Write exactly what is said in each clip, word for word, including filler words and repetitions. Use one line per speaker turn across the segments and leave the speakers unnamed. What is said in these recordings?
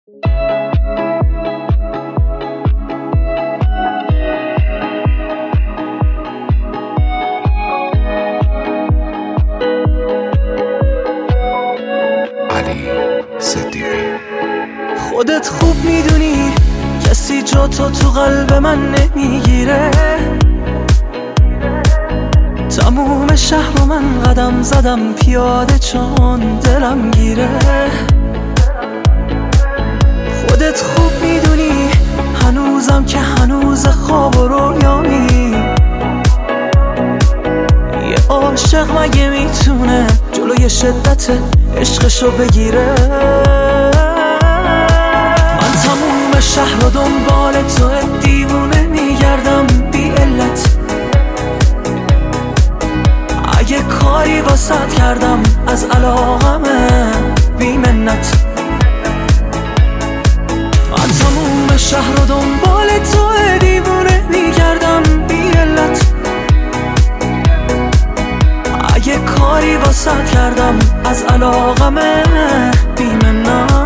خودت خوب میدونی کسی جا تو تو قلب من نمیگیره. تموم شهر و من قدم زدم پیاده چون دلم گیره. خودت خوب میدونی هنوزم که هنوز خواب و رویایی. یه عاشق مگه میتونه جلوی شدت عشقشو بگیره؟ تموم شهر و دنبال تو دیوونه میگردم بی علت. اگه کاری واسط کردم از علاقمه بی منت. من تموم شهر و دنبال تو دیوونه میگردم بی علت. اگه کاری واسط کردم از علاقمه بی منت.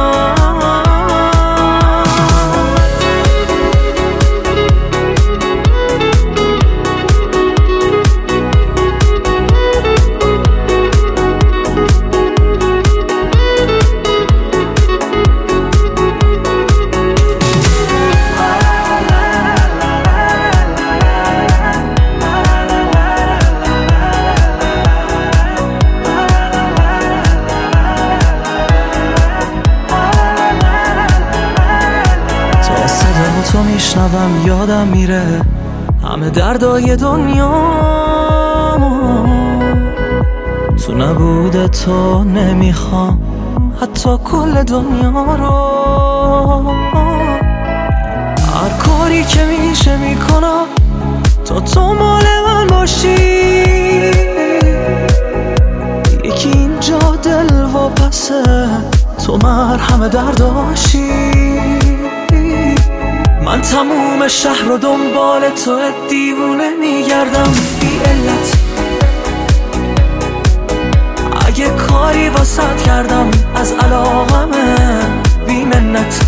تو میشنوم یادم میره همه دردای دنیا. تو نبوده تو نمیخوام حتی کل دنیا رو. هر کاری که میشه میکنم تا تو مال من باشی. یکی اینجا دل واپسه تو مرهم درداشی. من تموم شهر و دنبال تو دیوونه میگردم بی علت. اگه کاری واسط کردم از علاقمه بی منت.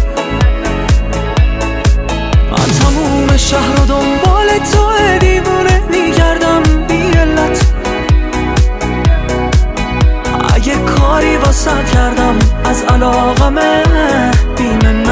من تموم شهر و دنبال تو دیوونه میگردم بی علت. اگه کاری واسط کردم از علاقمه بی منت.